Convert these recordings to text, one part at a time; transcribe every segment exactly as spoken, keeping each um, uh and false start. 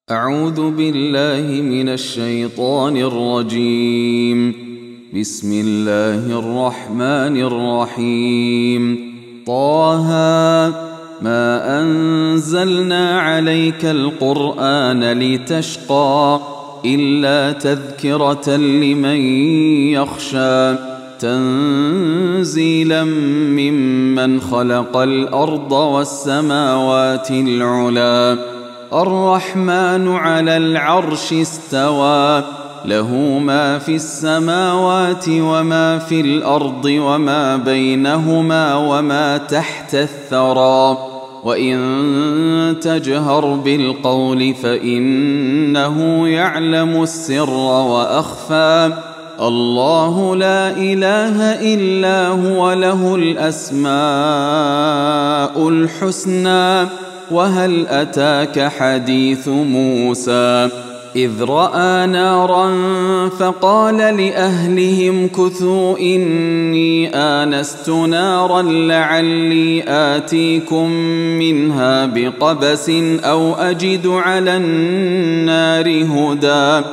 أعوذ بالله من الشيطان الرجيم. بسم الله الرحمن الرحيم. طه ما أنزلنا عليك القرآن لتشقى إلا تذكرة لمن يخشى تنزيلا ممن خلق الأرض والسماوات العلى الرحمن على العرش استوى له ما في السماوات وما في الأرض وما بينهما وما تحت الثرى وإن تجهر بالقول فإنه يعلم السر وأخفى الله لا إله إلا هو له الأسماء الحسنى وهل أتاك حديث موسى إذ رأى نارا فقال لأهلهم كثوا إني آنست نارا لعلي آتيكم منها بقبس أو أجد على النار هدى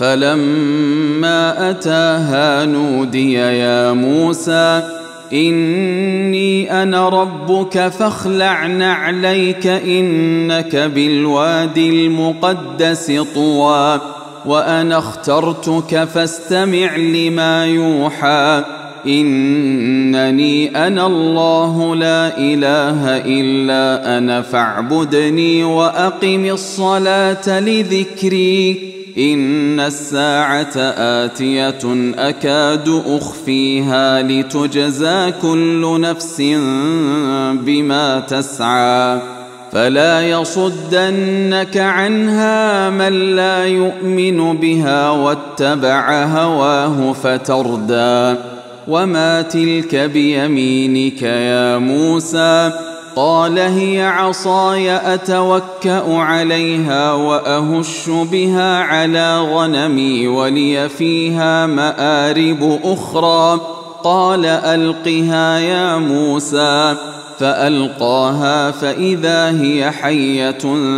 فلما أتاها نودي يا موسى إني أنا ربك فاخلع نعليك إنك بالوادي المقدس طوى وأنا اخترتك فاستمع لما يوحى إنني أنا الله لا إله إلا أنا فاعبدني وأقم الصلاة لذكري إن الساعة آتية أكاد أخفيها لتجزى كل نفس بما تسعى فلا يصدنك عنها من لا يؤمن بها واتبع هواه فتردى وما تلك بيمينك يا موسى قال هي عصاي أتوكأ عليها وأهش بها على غنمي ولي فيها مآرب أخرى قال ألقها يا موسى فألقاها فإذا هي حية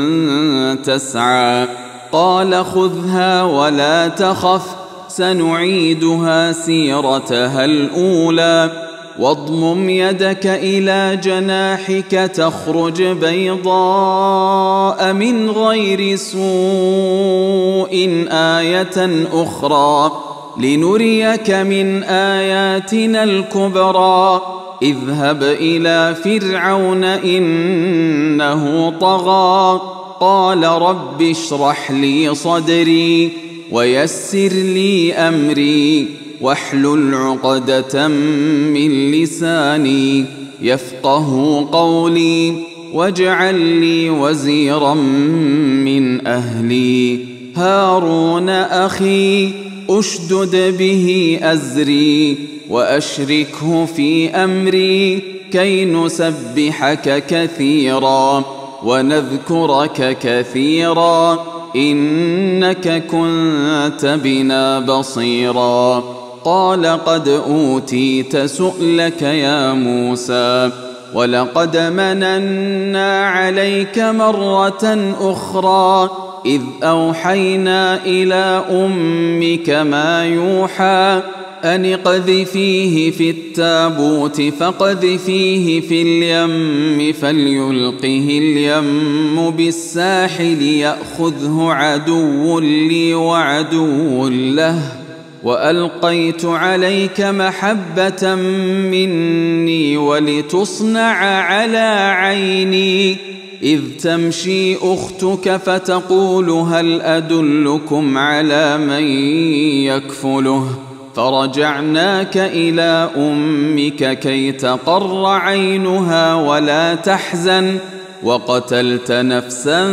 تسعى قال خذها ولا تخف سنعيدها سيرتها الأولى واضمم يدك إلى جناحك تخرج بيضاء من غير سوء آية أخرى لنريك من آياتنا الكبرى اذهب إلى فرعون إنه طغى قال رب اشرح لي صدري ويسر لي أمري واحلل عقدة من لساني يفقه قولي واجعل لي وزيرا من أهلي هارون أخي أشدد به أزري وأشركه في أمري كي نسبحك كثيرا ونذكرك كثيرا إنك كنت بنا بصيرا قال قد أوتيت سؤلك يا موسى ولقد مننا عليك مرة أخرى إذ أوحينا إلى أمك ما يوحى أن اقذفيه في التابوت فاقذفيه في اليم فليلقه اليم بالساحل يأخذه عدو لي وعدو له وألقيت عليك محبة مني ولتصنع على عيني إذ تمشي أختك فتقول هل أدلكم على من يكفله فرجعناك إلى أمك كي تقر عينها ولا تحزن وقتلت نفسا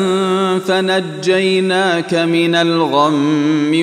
فنجيناك من الغم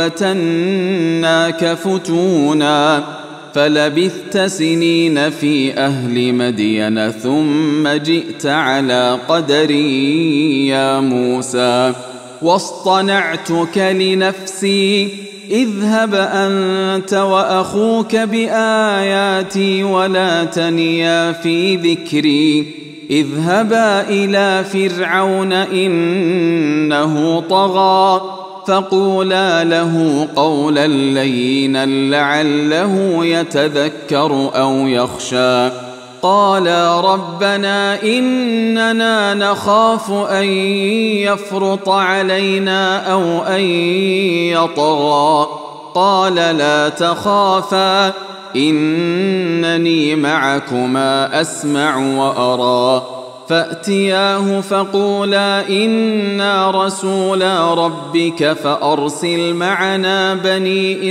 وفتناك فتونا فلبثت سنين في أهل مدين ثم جئت على قدري يا موسى واصطنعتك لنفسي اذهب أنت وأخوك بآياتي ولا تنيا في ذكري اذهبا إلى فرعون إنه طغى فقولا له قولا لينا لعله يتذكر أو يخشى قالا ربنا إننا نخاف أن يفرط علينا أو أن يطغى قال لا تخافا إنني معكما أسمع وأرى فأتياه فقولا إنا رسولا ربك فأرسل معنا بني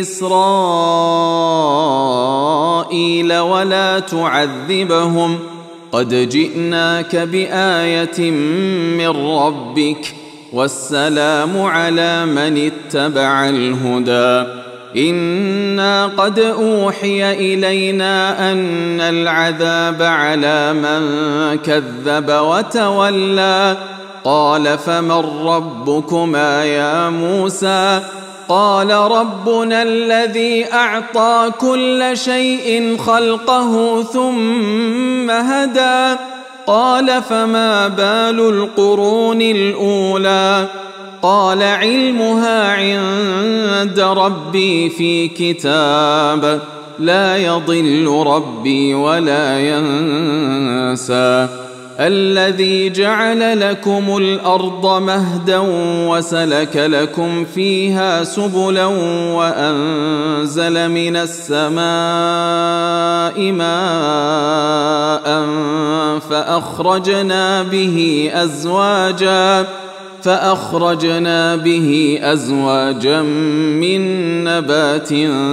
إسرائيل ولا تعذبهم قد جئناك بآية من ربك والسلام على من اتبع الهدى إنا قد أوحي إلينا أن العذاب على من كذب وتولى قال فمن ربكما يا موسى قال ربنا الذي أعطى كل شيء خلقه ثم هدى قال فما بال القرون الأولى قال علمها عند ربي في كتاب لا يضل ربي ولا ينسى الذي جعل لكم الأرض مهدا وسلك لكم فيها سبلا وأنزل من السماء ماء فأخرجنا به أزواجا فأخرجنا به أزواجا من نبات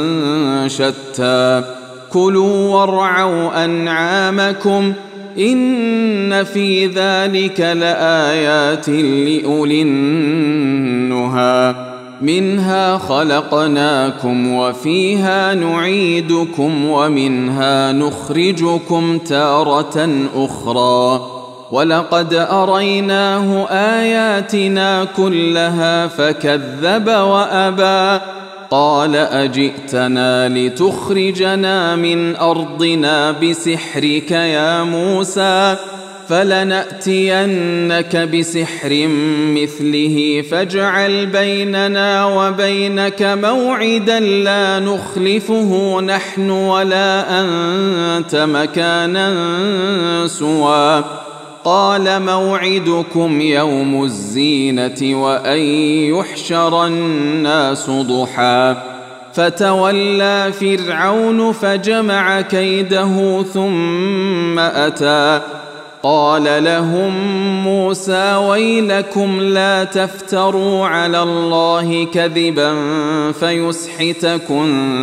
شتى كلوا وارعوا أنعامكم إن في ذلك لآيات لأولي النهى منها خلقناكم وفيها نعيدكم ومنها نخرجكم تارة أخرى ولقد أريناه آياتنا كلها فكذب وأبى قال أجئتنا لتخرجنا من أرضنا بسحرك يا موسى فلنأتينك بسحر مثله فاجعل بيننا وبينك موعدا لا نخلفه نحن ولا أنت مكانا سوى قال موعدكم يوم الزينة وأن يحشر الناس ضحى فتولى فرعون فجمع كيده ثم أتى قال لهم موسى ويلكم لا تفتروا على الله كذبا فيسحتكم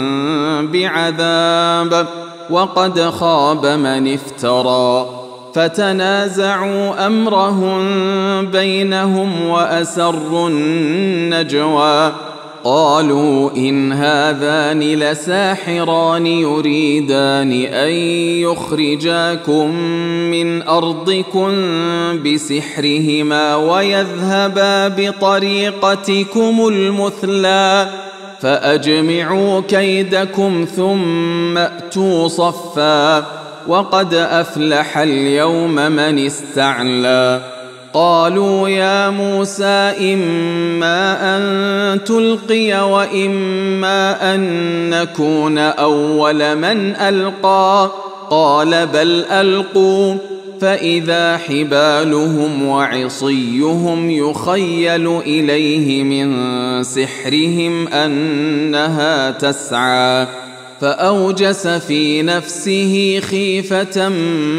بعذاب وقد خاب من افترى فتنازعوا أمرهم بينهم وأسروا النجوى قالوا إن هذان لساحران يريدان أن يخرجاكم من أرضكم بسحرهما ويذهبا بطريقتكم المثلى فأجمعوا كيدكم ثم أتوا صفا وقد أفلح اليوم من استعلى قالوا يا موسى إما أن تلقي وإما أن نكون أول من ألقى قال بل ألقوا فإذا حبالهم وعصيهم يخيل إليه من سحرهم أنها تسعى فأوجس في نفسه خيفة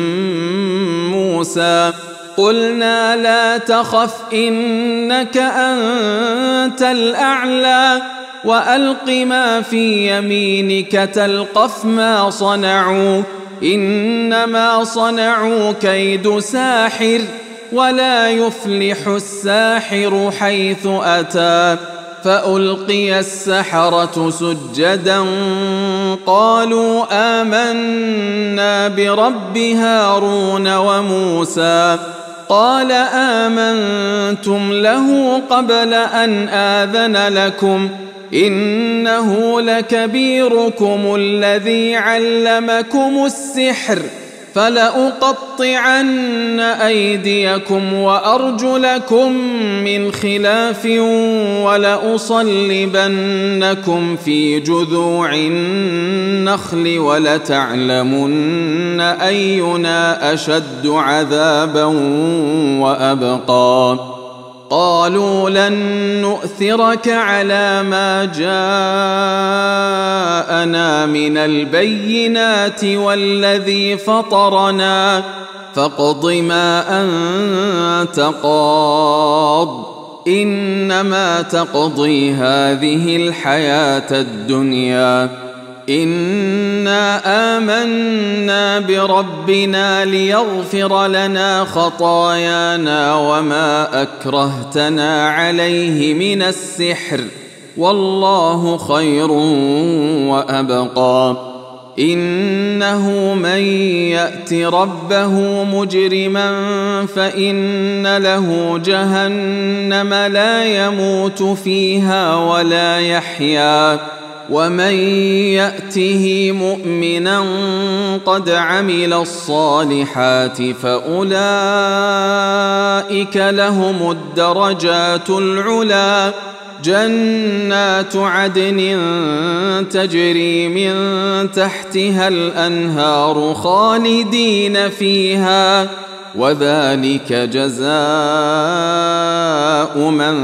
موسى قلنا لا تخف إنك أنت الأعلى وألق ما في يمينك تلقف ما صنعوا إنما صنعوا كيد ساحر ولا يفلح الساحر حيث أتى فألقي السحرة سجدا قالوا آمنا برب هارون وموسى قال آمنتم له قبل أن آذن لكم إنه لكبيركم الذي علمكم السحر فلأقطعن أيديكم وأرجلكم من خلاف ولأصلبنكم في جذوع النخل ولتعلمن أينا أشد عذابا وأبقى قالوا لن نؤثرك على ما جاءنا من البينات والذي فطرنا فاقض ما أنت قاض إنما تقضي هذه الحياة الدنيا إنا آمنا بربنا ليغفر لنا خطايانا وما أكرهتنا عليه من السحر والله خير وأبقى إنه من يأت ربه مجرما فإن له جهنم لا يموت فيها ولا يحيا ومن يأته مؤمنا قد عمل الصالحات فأولئك لهم الدرجات العلى جنات عدن تجري من تحتها الأنهار خالدين فيها وذلك جزاء من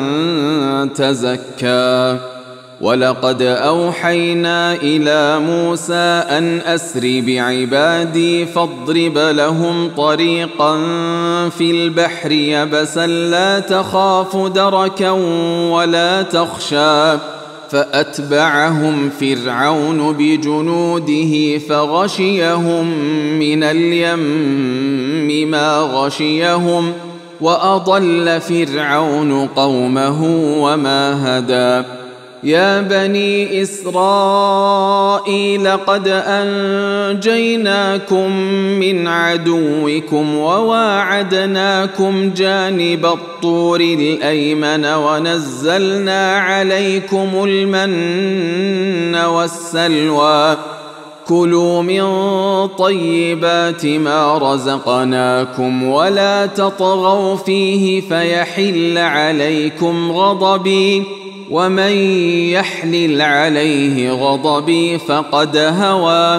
تزكى ولقد أوحينا إلى موسى أن أسر بعبادي فاضرب لهم طريقا في البحر يبسا لا تخاف دركا ولا تخشى فأتبعهم فرعون بجنوده فغشيهم من اليم ما غشيهم وأضل فرعون قومه وما هدى يا بني إسرائيل قد أنجيناكم من عدوكم وواعدناكم جانب الطور الأيمن ونزلنا عليكم المن والسلوى كلوا من طيبات ما رزقناكم ولا تطغوا فيه فيحل عليكم غضبي ومن يحلل عليه غضبي فقد هوى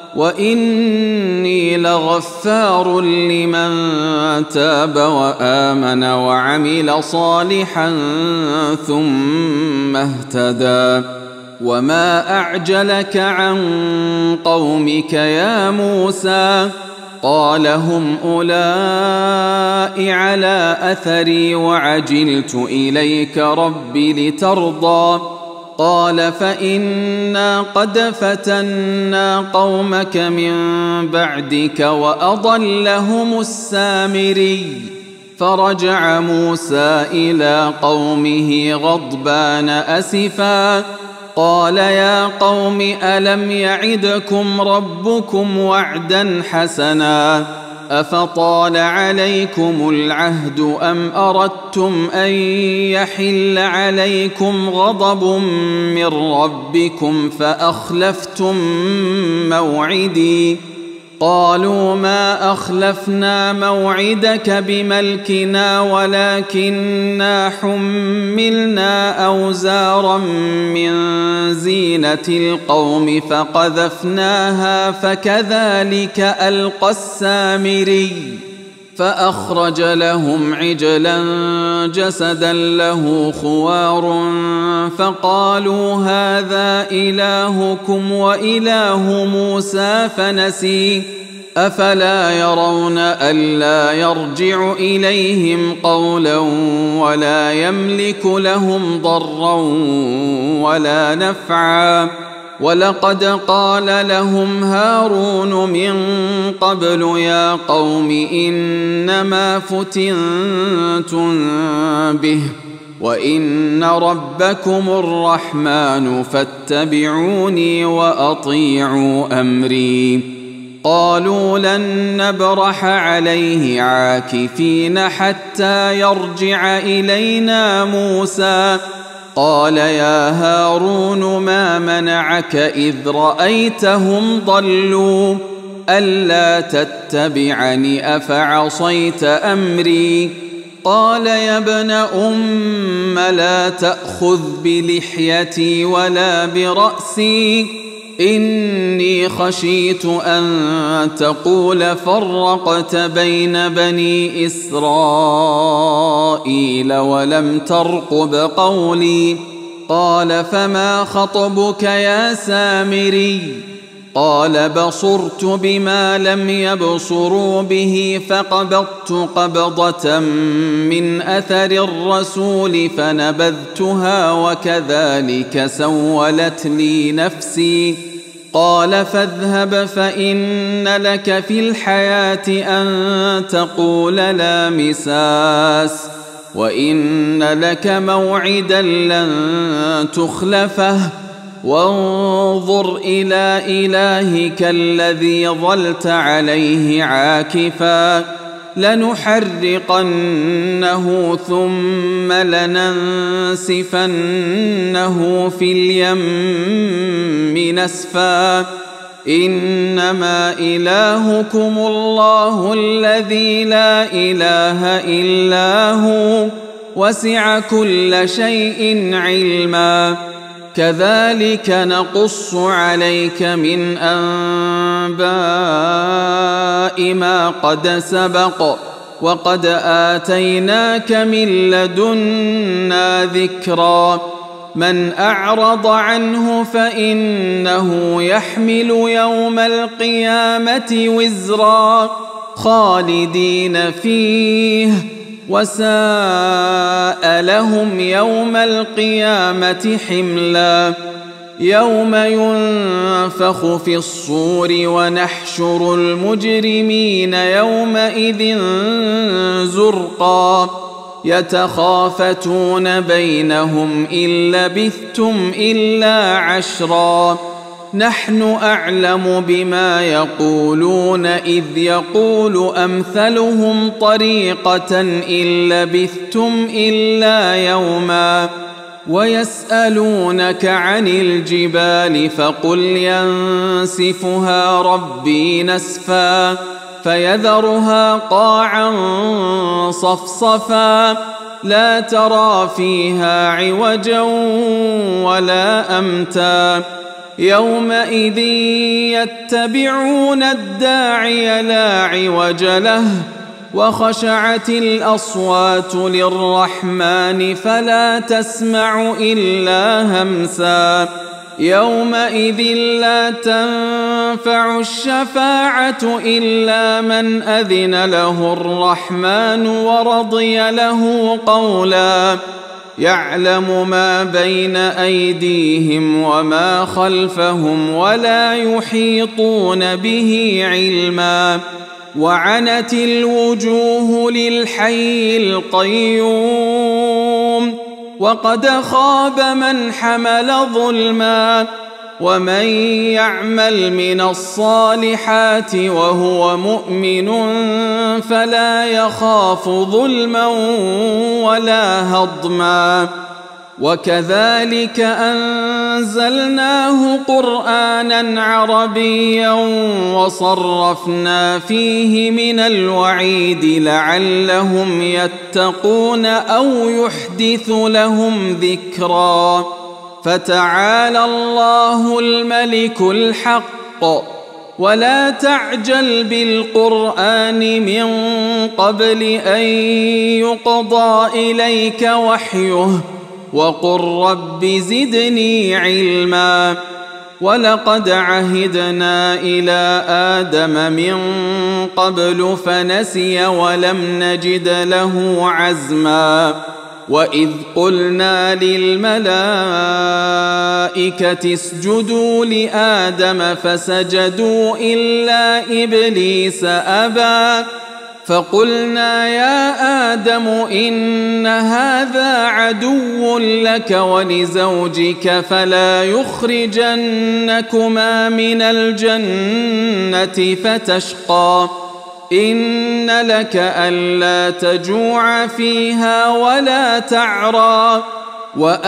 وإني لغفار لمن تاب وآمن وعمل صالحا ثم اهتدى وما أعجلك عن قومك يا موسى قال هم أولئك على أثري وعجلت إليك رب لترضى قال فإنا قد فتنا قومك من بعدك وأضلهم السامري فرجع موسى إلى قومه غضبان أسفا قال يا قوم ألم يعدكم ربكم وعدا حسنا أفطال عليكم العهد أم أردتم أن يحل عليكم غضب من ربكم فأخلفتم موعدي قالوا ما أخلفنا موعدك بملكنا ولكننا حملنا أوزارا من زينة القوم فقذفناها فكذلك ألقى السامري فأخرج لهم عجلا جسدا له خوار فقالوا هذا إلهكم وإله موسى فنسي أفلا يرون ألا يرجع إليهم قولا ولا يملك لهم ضرا ولا نفعا ولقد قال لهم هارون من قبل يا قوم إنما فتنتم به وإن ربكم الرحمن فاتبعوني وأطيعوا أمري قالوا لن نبرح عليه عاكفين حتى يرجع إلينا موسى قال يا هارون ما منعك إذ رأيتهم ضلوا ألا تتبعني أفعصيت أمري قال يا ابن أم لا تأخذ بلحيتي ولا برأسي إني خشيت أن تقول فرقت بين بني إسرائيل ولم ترقب قولي قال فما خطبك يا سامري قال بصرت بما لم يبصروا به فقبضت قبضة من أثر الرسول فنبذتها وكذلك سولت لي نفسي قال فاذهب فإن لك في الحياة أن تقول لا مساس وإن لك موعدا لن تخلفه وانظر إلى إلهك الذي ظلت عليه عاكفا لنحرقنه ثم لننسفنه في اليم نسفا إنما إلهكم الله الذي لا إله إلا هو وسع كل شيء علما كذلك نقص عليك من أنباء ما قد سبق وقد آتيناك من لدنا ذكرا من أعرض عنه فإنه يحمل يوم القيامة وزرا خالدين فيه وساء لهم يوم القيامة حملا يوم ينفخ في الصور ونحشر المجرمين يومئذ زرقا يتخافتون بينهم إن لبثتم إلا عشرا نحن أعلم بما يقولون إذ يقول أمثلهم طريقة إن لبثتم إلا يوما ويسألونك عن الجبال فقل ينسفها ربي نسفا فيذرها قاعا صفصفا لا ترى فيها عوجا ولا أمتا يومئذ يتبعون الداعي لا عوج له وخشعت الأصوات للرحمن فلا تسمع إلا همسا يومئذ لا تنفع الشفاعة إلا من أذن له الرحمن ورضي له قولا يعلم ما بين أيديهم وما خلفهم ولا يحيطون به علما وعنت الوجوه للحي القيوم وقد خاب من حمل ظلما ومن يعمل من الصالحات وهو مؤمن فلا يخاف ظلما ولا هضما وكذلك أنزلناه قرآنا عربيا وصرفنا فيه من الوعيد لعلهم يتقون أو يحدث لهم ذكرا فتعالى الله الملك الحق ولا تعجل بالقرآن من قبل أن يقضى إليك وحيه وقل رب زدني علما ولقد عهدنا إلى آدم من قبل فنسي ولم نجد له عزما وإذ قلنا للملائكة اسجدوا لآدم فسجدوا إلا إبليس أبى فقلنا يا آدم إن هذا عدو لك ولزوجك فلا يخرجنكما من الجنة فتشقى إن لك ألا تجوع فيها ولا تعرى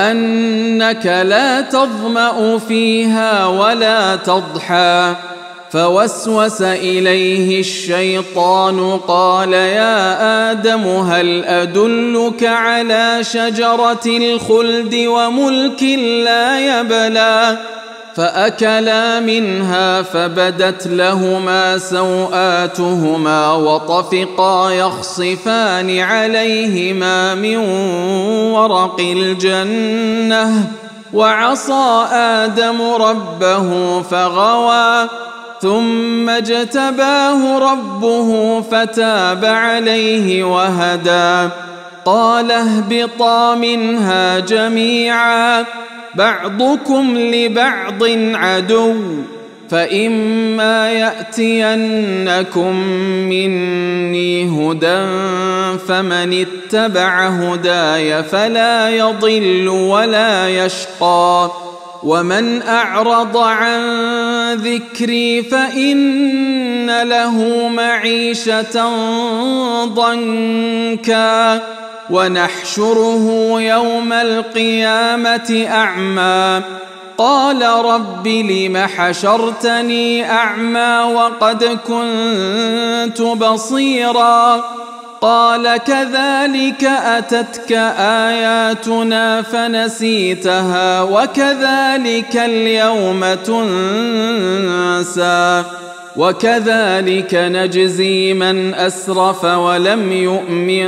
وأنك لا تظمأ فيها ولا تضحى فوسوس إليه الشيطان قال يا آدم هل أدلك على شجرة الخلد وملك لا يبلى فأكلا منها فبدت لهما سوآتهما وطفقا يخصفان عليهما من ورق الجنة وعصى آدم ربه فغوى ثم اجتباه ربه فتاب عليه وهدى قال اهبطا منها جميعا بعضكم لبعض عدو فإما يأتينكم مني هدى فمن اتبع هداي فلا يضل ولا يشقى ومن أعرض عن ذكري فإن له معيشة ضنكا ونحشره يوم القيامة أعمى قال رب لم حشرتني أعمى وقد كنت بصيرا قال كذلك أتتك آياتنا فنسيتها وكذلك اليوم تنسى وكذلك نجزي من أسرف ولم يؤمن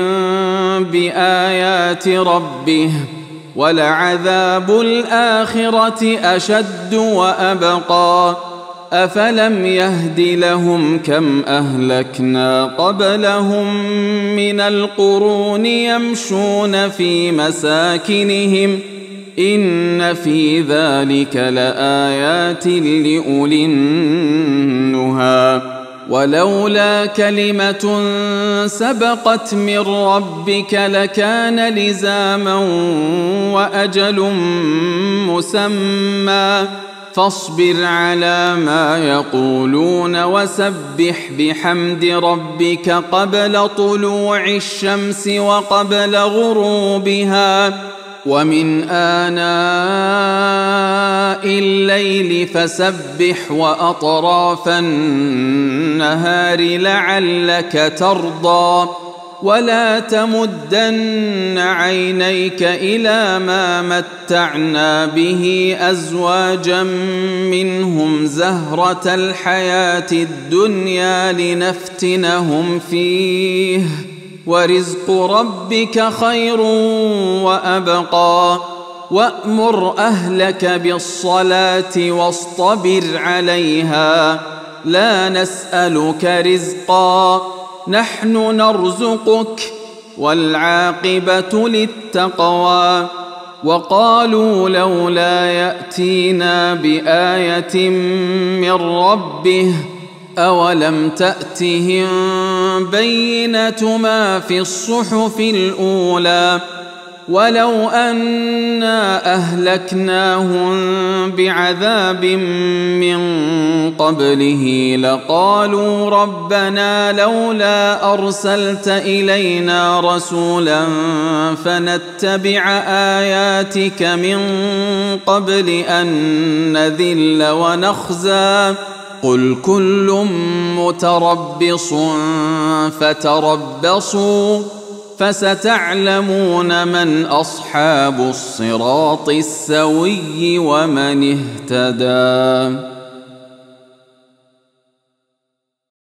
بآيات ربه ولعذاب الآخرة أشد وأبقى أفلم يهد لهم كم أهلكنا قبلهم من القرون يمشون في مساكنهم إن في ذلك لآيات لأولي النهى ولولا كلمة سبقت من ربك لكان لزاما وأجل مسمى فاصبر على ما يقولون وسبح بحمد ربك قبل طلوع الشمس وقبل غروبها ومن آناء الليل فسبح وأطراف النهار لعلك ترضى ولا تمدن عينيك إلى ما متعنا به أزواجا منهم زهرة الحياة الدنيا لنفتنهم فيه ورزق ربك خير وأبقى وأمر أهلك بالصلاة واصطبر عليها لا نسألك رزقا نحن نرزقك والعاقبة للتقوى وقالوا لولا يأتينا بآية من ربه أولم تأتهم بينة ما في الصحف الأولى ولو أنا أهلكناهم بعذاب من قبله لقالوا ربنا لولا أرسلت إلينا رسولا فنتبع آياتك من قبل أن نذل ونخزى قل كل متربص فتربصوا فستعلمون من أصحاب الصراط السوي ومن اهتدى.